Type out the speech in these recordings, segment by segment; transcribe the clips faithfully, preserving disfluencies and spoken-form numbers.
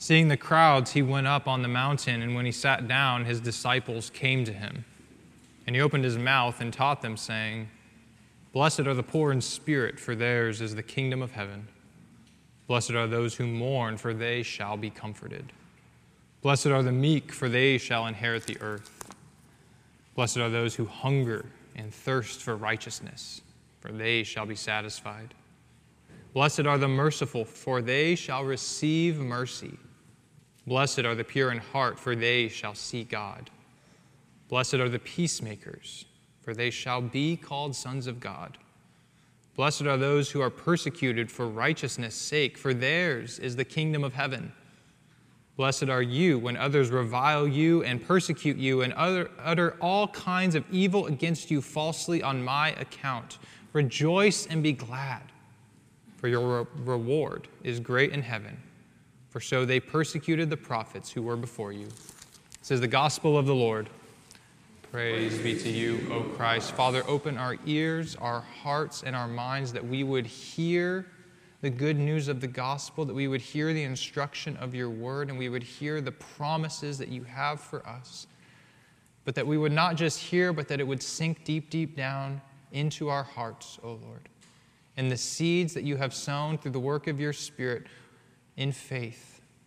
Seeing the crowds, he went up on the mountain, and when he sat down, his disciples came to him. And he opened his mouth and taught them, saying, Blessed are the poor in spirit, for theirs is the kingdom of heaven. Blessed are those who mourn, for they shall be comforted. Blessed are the meek, for they shall inherit the earth. Blessed are those who hunger and thirst for righteousness, for they shall be satisfied. Blessed are the merciful, for they shall receive mercy. Blessed are the pure in heart, for they shall see God. Blessed are the peacemakers, for they shall be called sons of God. Blessed are those who are persecuted for righteousness' sake, for theirs is the kingdom of heaven. Blessed are you when others revile you and persecute you and utter, utter all kinds of evil against you falsely on my account. Rejoice and be glad, for your re- reward is great in heaven. For so they persecuted the prophets who were before you. This is the gospel of the Lord. Praise be to you, O Christ. Father, open our ears, our hearts, and our minds that we would hear the good news of the gospel, that we would hear the instruction of your word, and we would hear the promises that you have for us. But that we would not just hear, but that it would sink deep, deep down into our hearts, O Lord. And the seeds that you have sown through the work of your Spirit in faith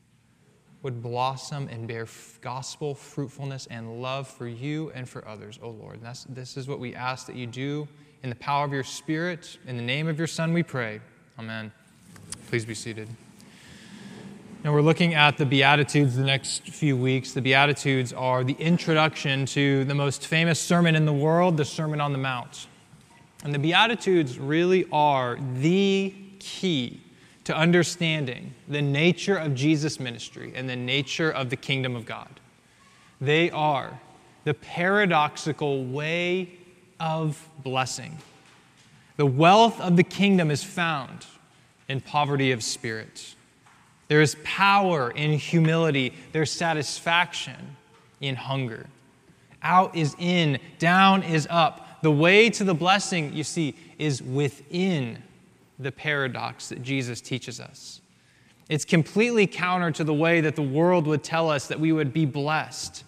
would blossom and bear gospel fruitfulness and love for you and for others, O Lord. And that's, this is what we ask that you do in the power of your Spirit. In the name of your Son we pray. Amen. Please be seated. Now we're looking at the Beatitudes the next few weeks. The Beatitudes are the introduction to the most famous sermon in the world, the Sermon on the Mount. And the Beatitudes really are the key to understanding the nature of Jesus' ministry and the nature of the kingdom of God. They are the paradoxical way of blessing. The wealth of the kingdom is found in poverty of spirit. There is power in humility. There's satisfaction in hunger. Out is in, down is up. The way to the blessing, you see, is within the paradox that Jesus teaches us. It's completely counter to the way that the world would tell us that we would be blessed.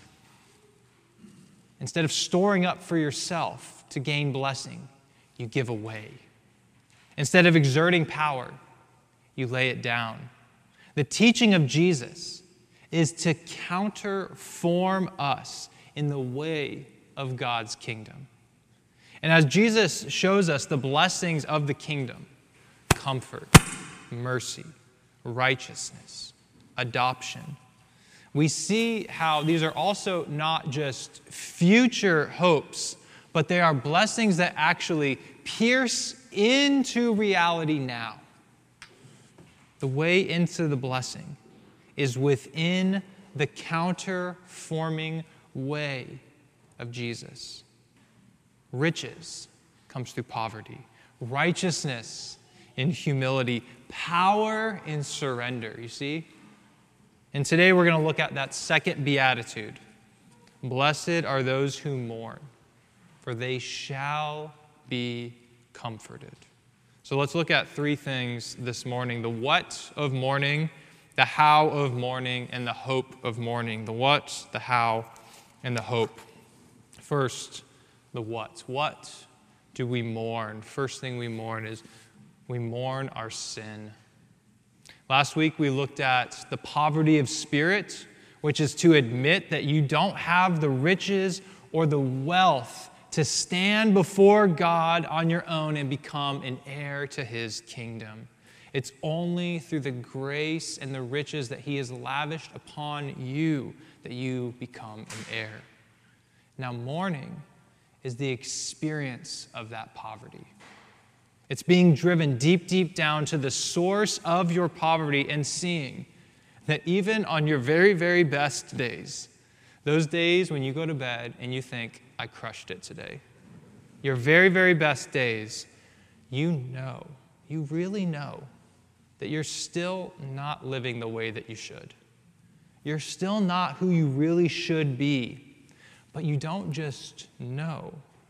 Instead of storing up for yourself to gain blessing, you give away. Instead of exerting power, you lay it down. The teaching of Jesus is to counterform us in the way of God's kingdom. And as Jesus shows us the blessings of the kingdom, comfort, mercy, righteousness, adoption, we see how these are also not just future hopes, but they are blessings that actually pierce into reality now. The way into the blessing is within the counterforming way of Jesus. Riches comes through poverty. Righteousness in humility. Power in surrender, you see? And today we're going to look at that second beatitude. Blessed are those who mourn, for they shall be comforted. So let's look at three things this morning. The what of mourning, the how of mourning, and the hope of mourning. The what, the how, and the hope. First, the what. What do we mourn? First thing we mourn is we mourn our sin. Last week we looked at the poverty of spirit, which is to admit that you don't have the riches or the wealth to stand before God on your own and become an heir to his kingdom. It's only through the grace and the riches that he has lavished upon you that you become an heir. Now, mourning is the experience of that poverty. It's being driven deep, deep down to the source of your poverty and seeing that even on your very, very best days, those days when you go to bed and you think, I crushed it today, your very, very best days, you know, you really know that you're still not living the way that you should. You're still not who you really should be. But you don't just know.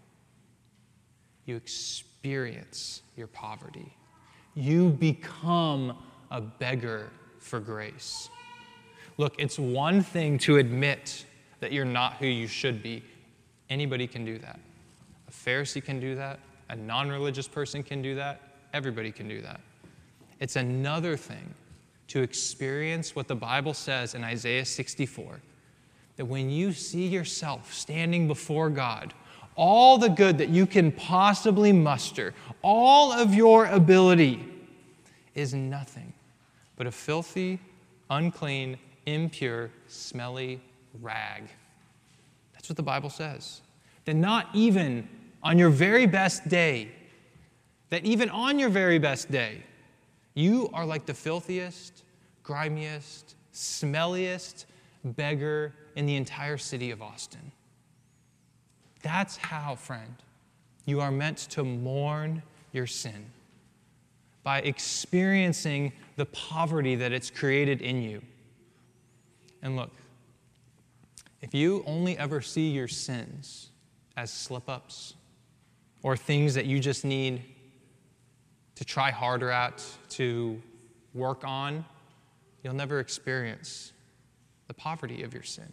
You experience your poverty. You become a beggar for grace. Look, it's one thing to admit that you're not who you should be. Anybody can do that. A Pharisee can do that. A non-religious person can do that. Everybody can do that. It's another thing to experience what the Bible says in Isaiah sixty-four, that when you see yourself standing before God, all the good that you can possibly muster, all of your ability is nothing but a filthy, unclean, impure, smelly rag. That's what the Bible says. That not even on your very best day, that even on your very best day, you are like the filthiest, grimiest, smelliest beggar in the entire city of Austin. That's how, friend, you are meant to mourn your sin, by experiencing the poverty that it's created in you. And look, if you only ever see your sins as slip-ups or things that you just need to try harder at, to work on, you'll never experience the poverty of your sin.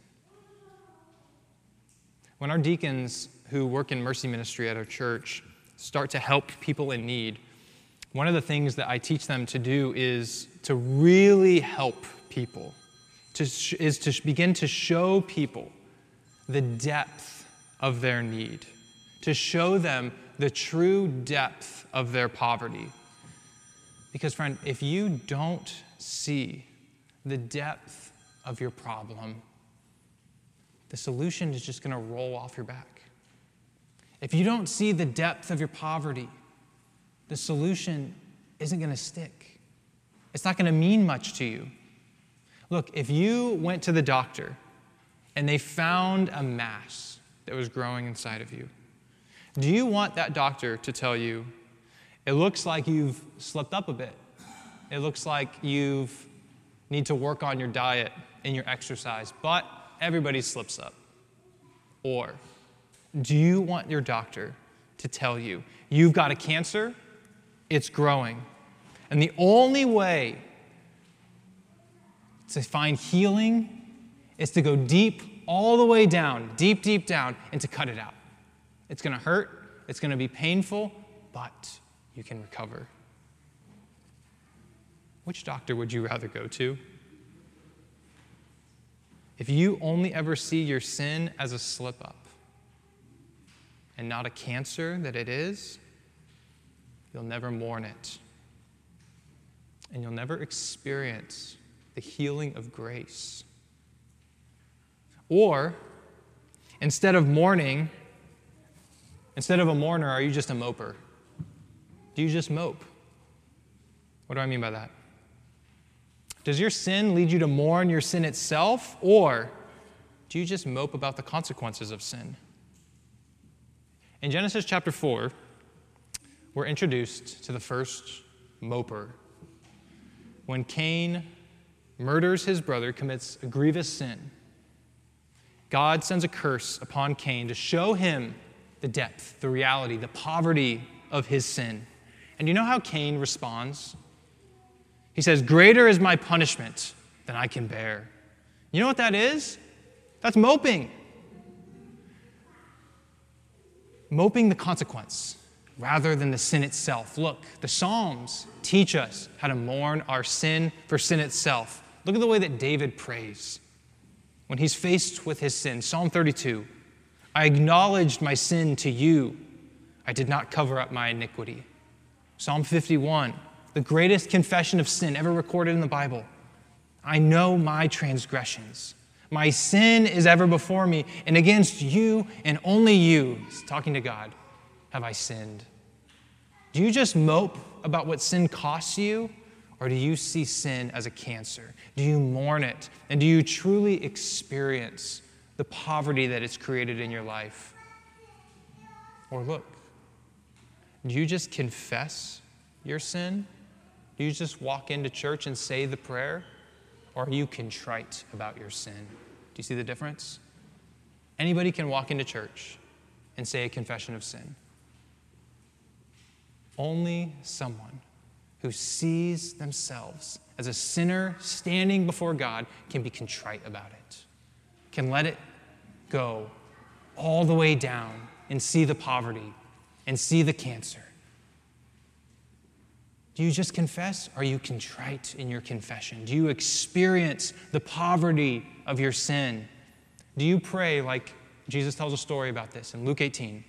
When our deacons who work in mercy ministry at our church start to help people in need, one of the things that I teach them to do is to really help people, to sh- is to begin to show people the depth of their need, to show them the true depth of their poverty. Because, friend, if you don't see the depth of your problem, the solution is just going to roll off your back. If you don't see the depth of your poverty, the solution isn't going to stick. It's not going to mean much to you. Look, if you went to the doctor and they found a mass that was growing inside of you, do you want that doctor to tell you, it looks like you've slipped up a bit. It looks like you need to work on your diet and your exercise, but everybody slips up? Or do you want your doctor to tell you, you've got a cancer, it's growing, and the only way to find healing is to go deep, all the way down, deep, deep down, and to cut it out. It's going to hurt, it's going to be painful, but you can recover. Which doctor would you rather go to? If you only ever see your sin as a slip-up and not a cancer that it is, you'll never mourn it. And you'll never experience the healing of grace. Or, instead of mourning, instead of a mourner, are you just a moper? Do you just mope? What do I mean by that? Does your sin lead you to mourn your sin itself, or do you just mope about the consequences of sin? In Genesis chapter four, we're introduced to the first moper. When Cain murders his brother, commits a grievous sin, God sends a curse upon Cain to show him the depth, the reality, the poverty of his sin. And you know how Cain responds? He says, "Greater is my punishment than I can bear." You know what that is? That's moping. Moping the consequence rather than the sin itself. Look, the Psalms teach us how to mourn our sin for sin itself. Look at the way that David prays when he's faced with his sin. Psalm thirty-two, "I acknowledged my sin to you. I did not cover up my iniquity." Psalm fifty-one, the greatest confession of sin ever recorded in the Bible. "I know my transgressions. My sin is ever before me, and against you and only you," he's talking to God, "have I sinned." Do you just mope about what sin costs you, or do you see sin as a cancer? Do you mourn it, and do you truly experience the poverty that it's created in your life? Or look, do you just confess your sin? Do you just walk into church and say the prayer? Or are you contrite about your sin? Do you see the difference? Anybody can walk into church and say a confession of sin. Only someone who sees themselves as a sinner standing before God, can be contrite about it, can let it go all the way down and see the poverty and see the cancer. Do you just confess? Are you contrite in your confession? Do you experience the poverty of your sin? Do you pray like Jesus tells a story about this in Luke eighteen?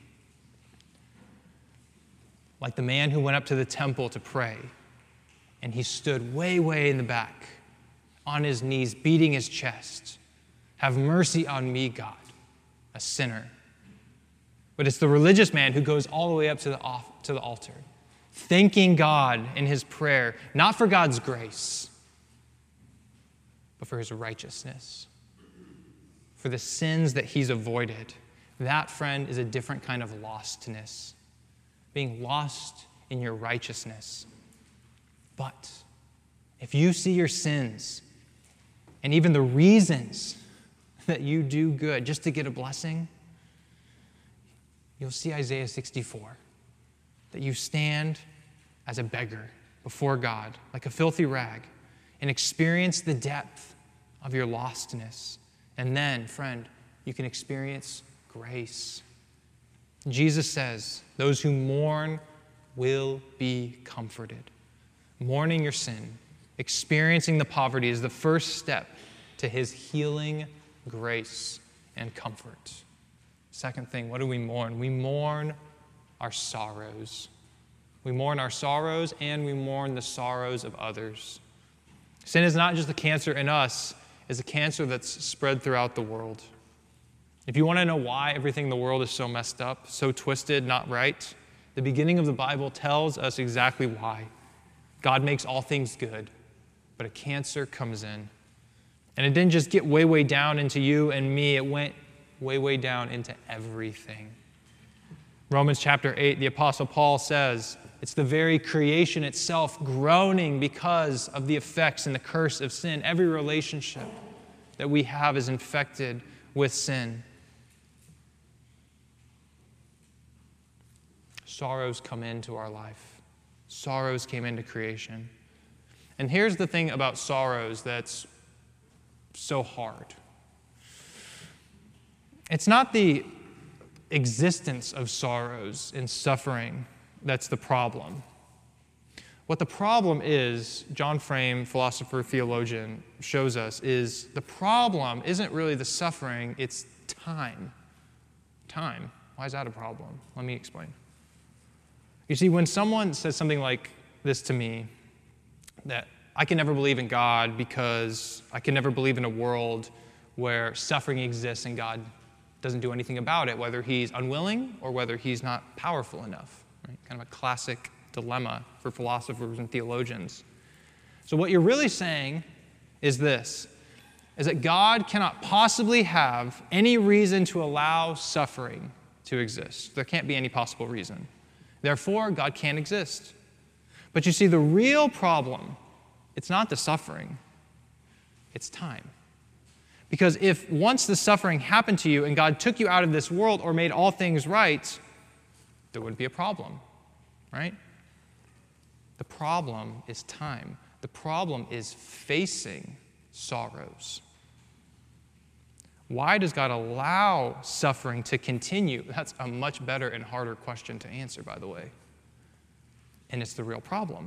Like the man who went up to the temple to pray, and he stood way, way in the back, on his knees, beating his chest. Have mercy on me, God, a sinner. But it's the religious man who goes all the way up to the, off, to the altar, thanking God in his prayer, not for God's grace, but for his righteousness, for the sins that he's avoided. That, friend, is a different kind of lostness, being lost in your righteousness. But if you see your sins and even the reasons that you do good just to get a blessing, you'll see Isaiah sixty-four, that you stand as a beggar before God, like a filthy rag, and experience the depth of your lostness. And then, friend, you can experience grace. Jesus says, those who mourn will be comforted. Mourning your sin, experiencing the poverty is the first step to his healing grace and comfort. Second thing, what do we mourn? We mourn our sorrows. We mourn our sorrows and we mourn the sorrows of others. Sin is not just a cancer in us, it's a cancer that's spread throughout the world. If you want to know why everything in the world is so messed up, so twisted, not right, the beginning of the Bible tells us exactly why. God makes all things good, but a cancer comes in. And it didn't just get way, way down into you and me, it went way, way down into everything. Romans chapter eight, the Apostle Paul says, it's the very creation itself groaning because of the effects and the curse of sin. Every relationship that we have is infected with sin. Sorrows come into our life. Sorrows came into creation. And here's the thing about sorrows that's so hard. It's not the existence of sorrows and suffering that's the problem. What the problem is, John Frame, philosopher, theologian, shows us is the problem isn't really the suffering, it's time. Time. Why is that a problem? Let me explain. You see, when someone says something like this to me, that I can never believe in God because I can never believe in a world where suffering exists and God doesn't do anything about it, whether he's unwilling or whether he's not powerful enough. Right? Kind of a classic dilemma for philosophers and theologians. So what you're really saying is this, is that God cannot possibly have any reason to allow suffering to exist. There can't be any possible reason. Therefore, God can't exist. But you see, the real problem, it's not the suffering, it's time. Because if once the suffering happened to you and God took you out of this world or made all things right, there wouldn't be a problem, right? The problem is time. The problem is facing sorrows. Why does God allow suffering to continue? That's a much better and harder question to answer, by the way. And it's the real problem.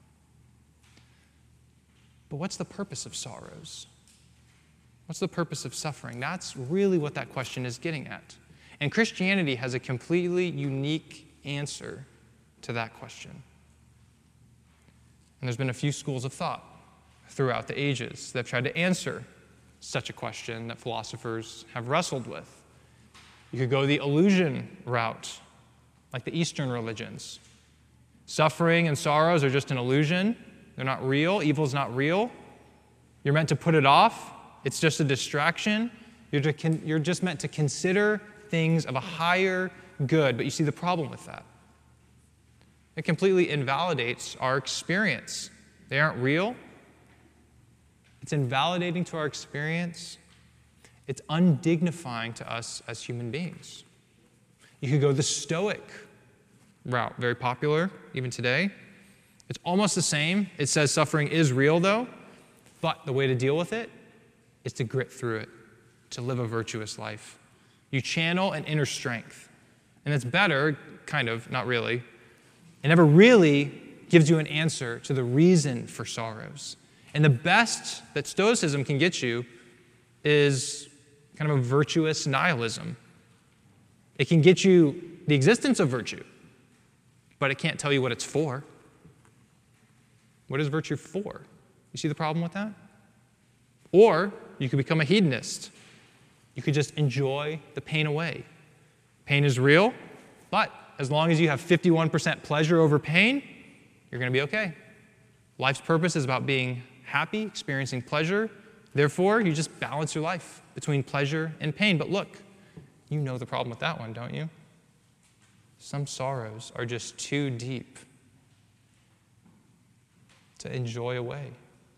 But what's the purpose of sorrows? What's the purpose of suffering? That's really what that question is getting at. And Christianity has a completely unique answer to that question. And there's been a few schools of thought throughout the ages that have tried to answer such a question that philosophers have wrestled with. You could go the illusion route, like the Eastern religions. Suffering and sorrows are just an illusion. They're not real. Evil's not real. You're meant to put it off. It's just a distraction. You're, to con- you're just meant to consider things of a higher good. But you see the problem with that. It completely invalidates our experience. They aren't real. It's invalidating to our experience. It's undignifying to us as human beings. You could go the Stoic route, very popular even today. It's almost the same. It says suffering is real, though, but the way to deal with it is to grit through it, to live a virtuous life. You channel an inner strength, and it's better, kind of, not really. It never really gives you an answer to the reason for sorrows. And the best that Stoicism can get you is kind of a virtuous nihilism. It can get you the existence of virtue, but it can't tell you what it's for. What is virtue for? You see the problem with that? Or you could become a hedonist. You could just enjoy the pain away. Pain is real, but as long as you have fifty-one percent pleasure over pain, you're going to be okay. Life's purpose is about being happy, experiencing pleasure. Therefore, you just balance your life between pleasure and pain. But look, you know the problem with that one, don't you? Some sorrows are just too deep to enjoy away.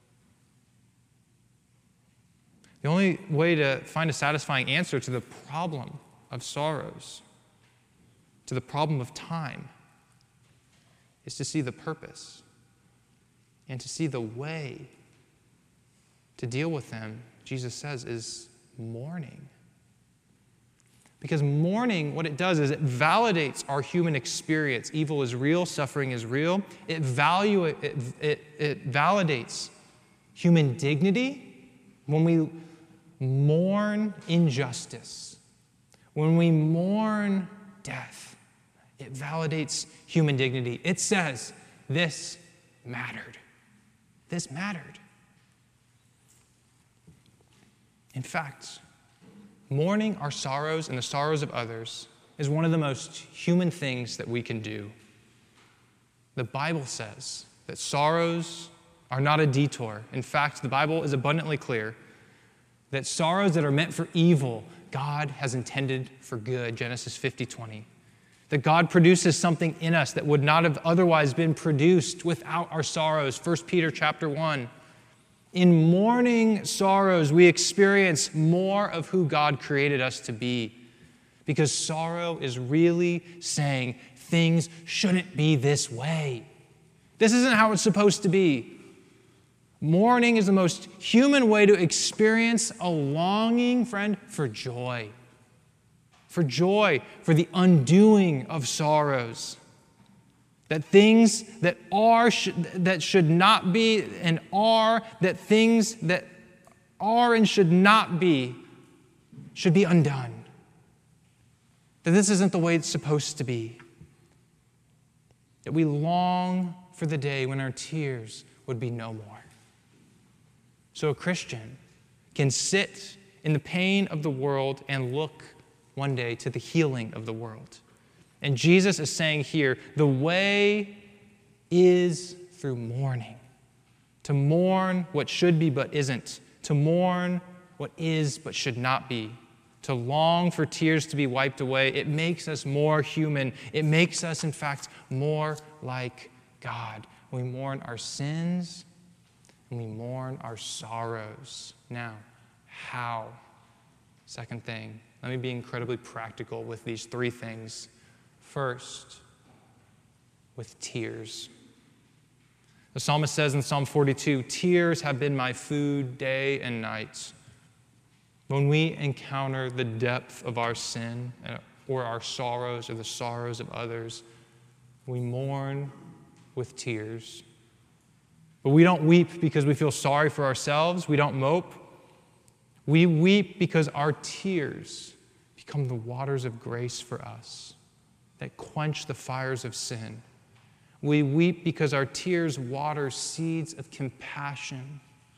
The only way to find a satisfying answer to the problem of sorrows, to the problem of time, is to see the purpose and to see the way to deal with them, Jesus says, is mourning. Because mourning, what it does is it validates our human experience. Evil is real, suffering is real. It, value, it, it, it validates human dignity when we mourn injustice, when we mourn death. It validates human dignity. It says, this mattered. This mattered. In fact, mourning our sorrows and the sorrows of others is one of the most human things that we can do. The Bible says that sorrows are not a detour. In fact, the Bible is abundantly clear that sorrows that are meant for evil, God has intended for good, Genesis fifty twenty. That God produces something in us that would not have otherwise been produced without our sorrows, First Peter chapter one. In mourning sorrows, we experience more of who God created us to be. Because sorrow is really saying things shouldn't be this way. This isn't how it's supposed to be. Mourning is the most human way to experience a longing, friend, for joy. For joy, for the undoing of sorrows. That things that are, that should not be and are, that things that are and should not be, should be undone. That this isn't the way it's supposed to be. That we long for the day when our tears would be no more. So a Christian can sit in the pain of the world and look one day to the healing of the world. And Jesus is saying here, the way is through mourning. To mourn what should be but isn't. To mourn what is but should not be. To long for tears to be wiped away. It makes us more human. It makes us, in fact, more like God. We mourn our sins and we mourn our sorrows. Now, how? Second thing, let me be incredibly practical with these three things. First, with tears. The psalmist says in Psalm forty-two, tears have been my food day and night. When we encounter the depth of our sin or our sorrows or the sorrows of others, we mourn with tears. But we don't weep because we feel sorry for ourselves. We don't mope. We weep because our tears become the waters of grace for us that quench the fires of sin. We weep because our tears water seeds of compassion.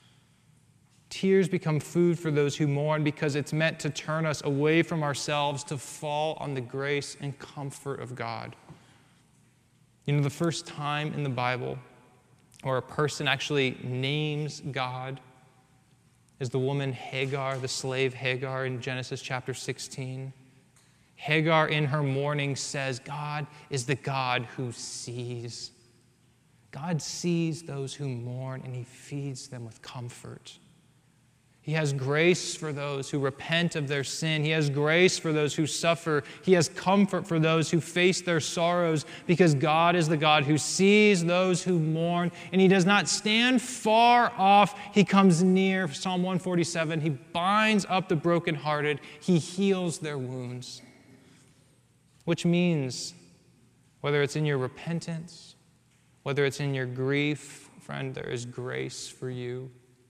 Tears become food for those who mourn because it's meant to turn us away from ourselves to fall on the grace and comfort of God. You know, the first time in the Bible where a person actually names God is the woman Hagar, the slave Hagar in Genesis chapter sixteen. Hagar in her mourning says, God is the God who sees. God sees those who mourn and he feeds them with comfort. He has grace for those who repent of their sin. He has grace for those who suffer. He has comfort for those who face their sorrows, because God is the God who sees those who mourn, and He does not stand far off. He comes near. Psalm one forty-seven, He binds up the brokenhearted. He heals their wounds. Which means, whether it's in your repentance, whether it's in your grief, friend, there is grace for you.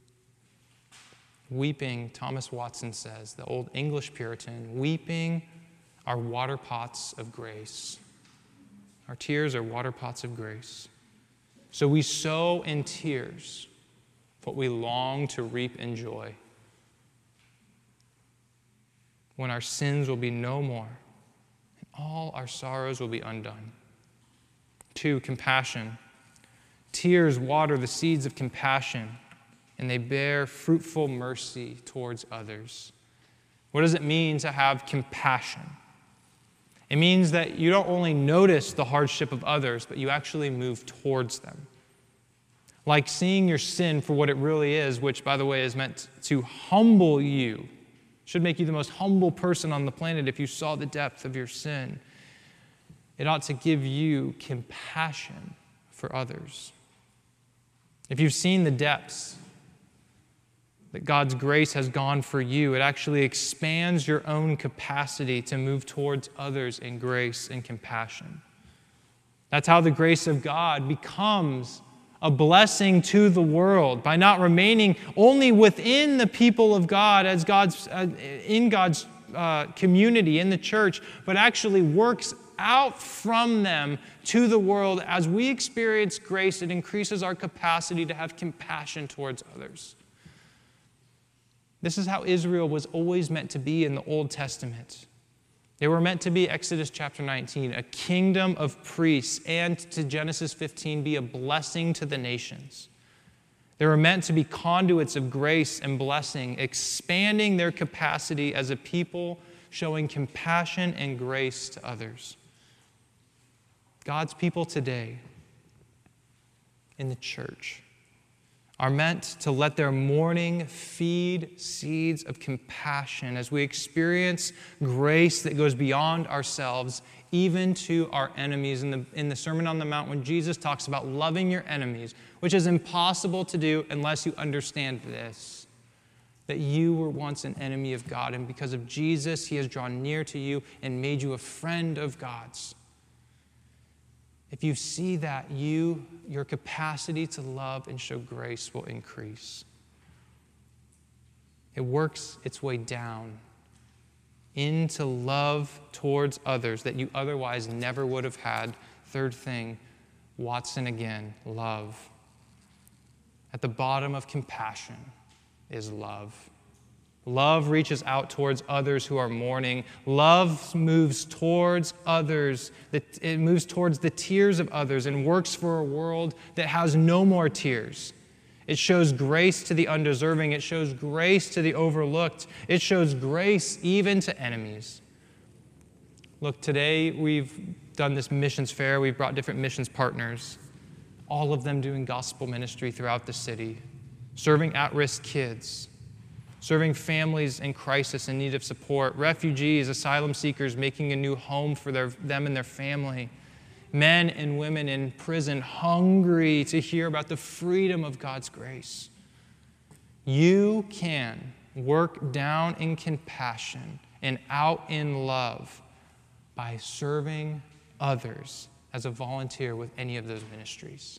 Weeping, Thomas Watson says, the old English Puritan, weeping are water pots of grace. Our tears are water pots of grace. So we sow in tears what we long to reap in joy. When our sins will be no more, and all our sorrows will be undone. Two, compassion. Tears water the seeds of compassion, and they bear fruitful mercy towards others. What does it mean to have compassion? It means that you don't only notice the hardship of others, but you actually move towards them. Like seeing your sin for what it really is, which, by the way, is meant to humble you. Should make you the most humble person on the planet if you saw the depth of your sin. It ought to give you compassion for others. If you've seen the depths that God's grace has gone for you, it actually expands your own capacity to move towards others in grace and compassion. That's how the grace of God becomes a blessing to the world, by not remaining only within the people of God as God's uh, in God's uh, community, in the church, but actually works out from them to the world. As we experience grace, it increases our capacity to have compassion towards others. This is how Israel was always meant to be in the Old Testament. They were meant to be, Exodus chapter nineteen, a kingdom of priests, and to Genesis fifteen, be a blessing to the nations. They were meant to be conduits of grace and blessing, expanding their capacity as a people, showing compassion and grace to others. God's people today in the church are meant to let their mourning feed seeds of compassion as we experience grace that goes beyond ourselves, even to our enemies. In the, in the Sermon on the Mount, when Jesus talks about loving your enemies, which is impossible to do unless you understand this, that you were once an enemy of God, and because of Jesus, He has drawn near to you and made you a friend of God's. If you see that, you, your capacity to love and show grace will increase. It works its way down into love towards others that you otherwise never would have had. Third thing, Watson again, love. At the bottom of compassion is love. Love reaches out towards others who are mourning. Love moves towards others. It moves towards the tears of others and works for a world that has no more tears. It shows grace to the undeserving. It shows grace to the overlooked. It shows grace even to enemies. Look, today we've done this missions fair. We've brought different missions partners, all of them doing gospel ministry throughout the city, serving at-risk kids, serving families in crisis in need of support, refugees, asylum seekers making a new home for their, them and their family, men and women in prison hungry to hear about the freedom of God's grace. You can work down in compassion and out in love by serving others as a volunteer with any of those ministries.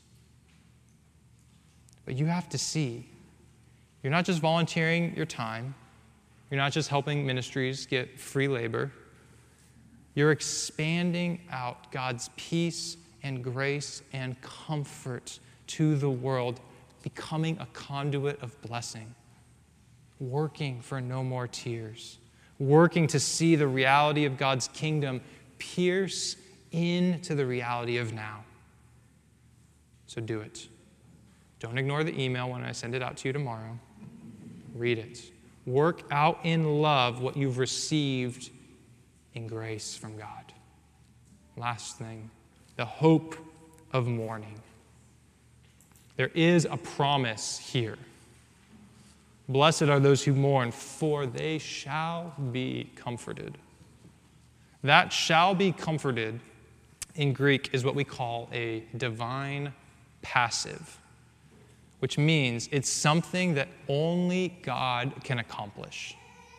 But you have to see, you're not just volunteering your time. You're not just helping ministries get free labor. You're expanding out God's peace and grace and comfort to the world, becoming a conduit of blessing, working for no more tears, working to see the reality of God's kingdom pierce into the reality of now. So do it. Don't ignore the email when I send it out to you tomorrow. Read it. Work out in love what you've received in grace from God. Last thing, the hope of mourning. There is a promise here. Blessed are those who mourn, for they shall be comforted. That shall be comforted in Greek is what we call a divine passive, which means it's something that only God can accomplish.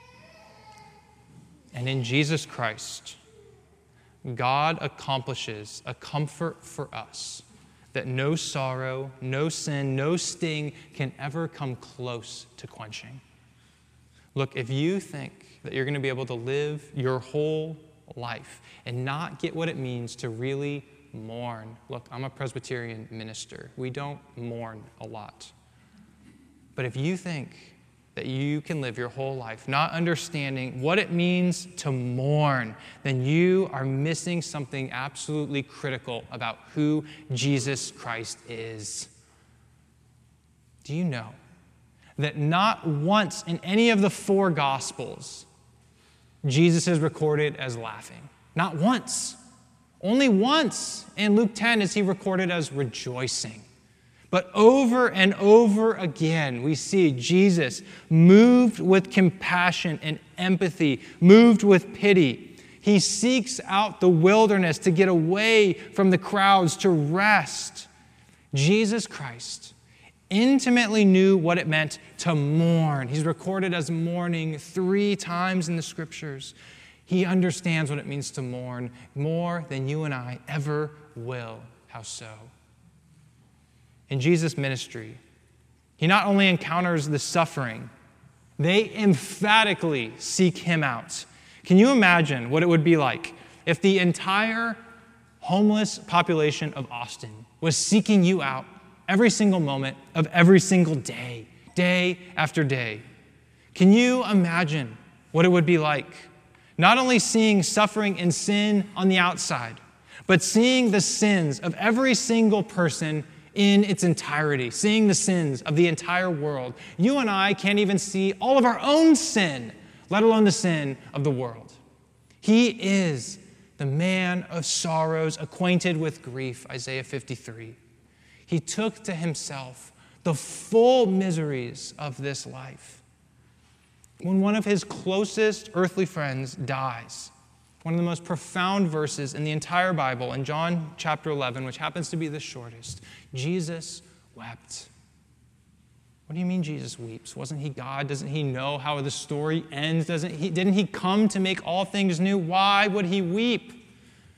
And in Jesus Christ, God accomplishes a comfort for us that no sorrow, no sin, no sting can ever come close to quenching. Look, if you think that you're going to be able to live your whole life and not get what it means to really mourn. Look, I'm a Presbyterian minister. We don't mourn a lot. But if you think that you can live your whole life not understanding what it means to mourn, then you are missing something absolutely critical about who Jesus Christ is. Do you know that not once in any of the four Gospels, Jesus is recorded as laughing? Not once. Only once in Luke ten is he recorded as rejoicing. But over and over again, we see Jesus moved with compassion and empathy, moved with pity. He seeks out the wilderness to get away from the crowds, to rest. Jesus Christ intimately knew what it meant to mourn. He's recorded as mourning three times in the Scriptures. He understands what it means to mourn more than you and I ever will. How so? In Jesus' ministry, he not only encounters the suffering, they emphatically seek him out. Can you imagine what it would be like if the entire homeless population of Austin was seeking you out every single moment of every single day, day after day? Can you imagine what it would be like not only seeing suffering and sin on the outside, but seeing the sins of every single person in its entirety, seeing the sins of the entire world? You and I can't even see all of our own sin, let alone the sin of the world. He is the man of sorrows, acquainted with grief, Isaiah fifty-three. He took to himself the full miseries of this life. When one of his closest earthly friends dies, one of the most profound verses in the entire Bible, in John chapter eleven, which happens to be the shortest, Jesus wept. What do you mean Jesus weeps? Wasn't he God? Doesn't he know how the story ends? Doesn't he, didn't he come to make all things new? Why would he weep?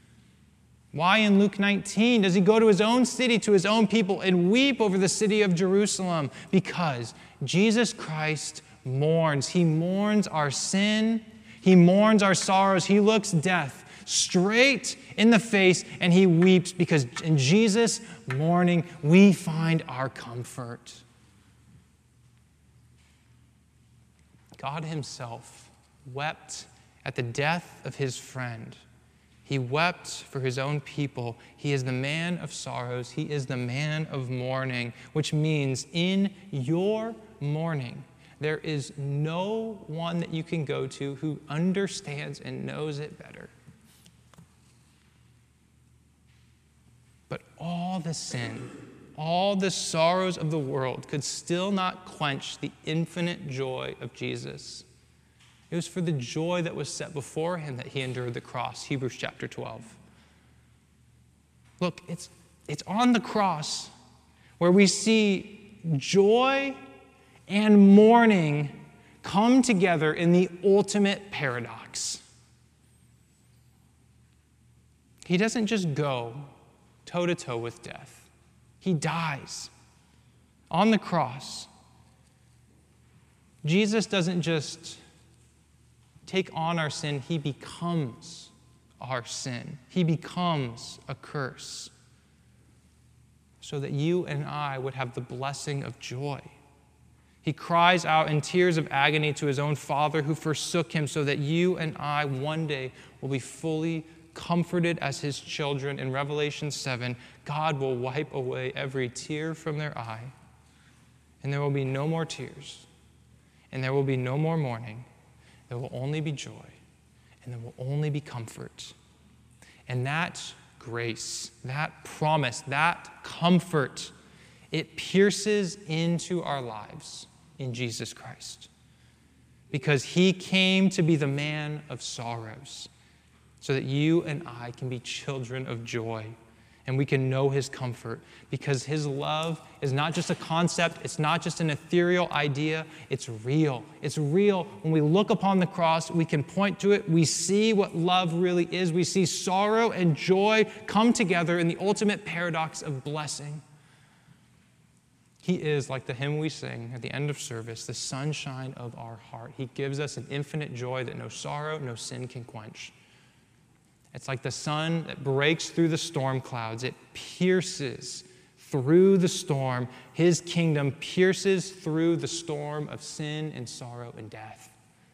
Why in Luke nineteen does he go to his own city, to his own people, and weep over the city of Jerusalem? Because Jesus Christ mourns. He mourns our sin. He mourns our sorrows. He looks death straight in the face, and he weeps because in Jesus' mourning, we find our comfort. God himself wept at the death of his friend. He wept for his own people. He is the man of sorrows. He is the man of mourning, which means in your mourning, there is no one that you can go to who understands and knows it better. But all the sin, all the sorrows of the world could still not quench the infinite joy of Jesus. It was for the joy that was set before him that he endured the cross, Hebrews chapter twelve. Look, it's, it's on the cross where we see joy and mourning come together in the ultimate paradox. He doesn't just go toe-to-toe with death. He dies on the cross. Jesus doesn't just take on our sin, he becomes our sin. He becomes a curse so that you and I would have the blessing of joy. He cries out in tears of agony to his own Father who forsook him so that you and I one day will be fully comforted as his children. In Revelation seven, God will wipe away every tear from their eye, and there will be no more tears, and there will be no more mourning. There will only be joy, and there will only be comfort. And that grace, that promise, that comfort, it pierces into our lives in Jesus Christ. Because he came to be the man of sorrows, so that you and I can be children of joy, and we can know his comfort, because his love is not just a concept, it's not just an ethereal idea, it's real. It's real. When we look upon the cross, we can point to it. We see what love really is. We see sorrow and joy come together in the ultimate paradox of blessing. He is, like the hymn we sing at the end of service, the sunshine of our heart. He gives us an infinite joy that no sorrow, no sin can quench. It's like the sun that breaks through the storm clouds. It pierces through the storm. His kingdom pierces through the storm of sin and sorrow and death.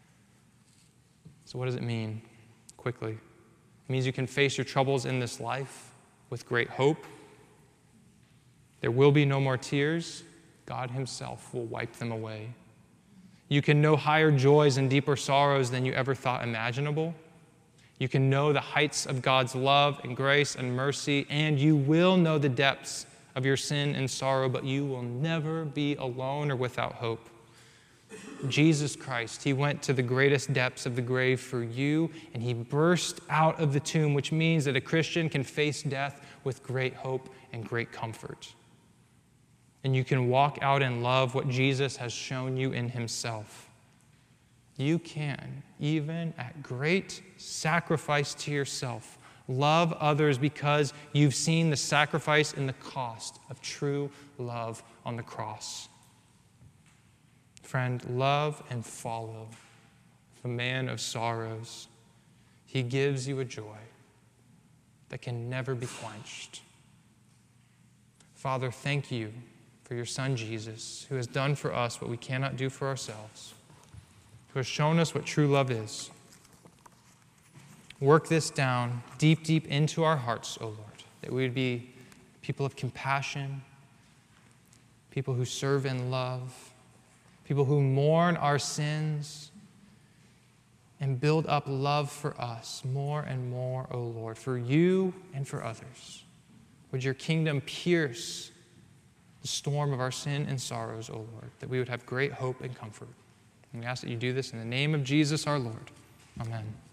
So what does it mean? Quickly. It means you can face your troubles in this life with great hope. There will be no more tears. God himself will wipe them away. You can know higher joys and deeper sorrows than you ever thought imaginable. You can know the heights of God's love and grace and mercy, and you will know the depths of your sin and sorrow, but you will never be alone or without hope. Jesus Christ, he went to the greatest depths of the grave for you, and he burst out of the tomb, which means that a Christian can face death with great hope and great comfort. And you can walk out in love what Jesus has shown you in himself. You can, even at great sacrifice to yourself, love others because you've seen the sacrifice and the cost of true love on the cross. Friend, love and follow the man of sorrows. He gives you a joy that can never be quenched. Father, thank you for your Son Jesus, who has done for us what we cannot do for ourselves, who has shown us what true love is. Work this down deep, deep into our hearts, O Lord, that we would be people of compassion, people who serve in love, people who mourn our sins, and build up love for us more and more, O Lord, for you and for others. Would your kingdom pierce the storm of our sin and sorrows, O Lord, that we would have great hope and comfort. And we ask that you do this in the name of Jesus our Lord. Amen.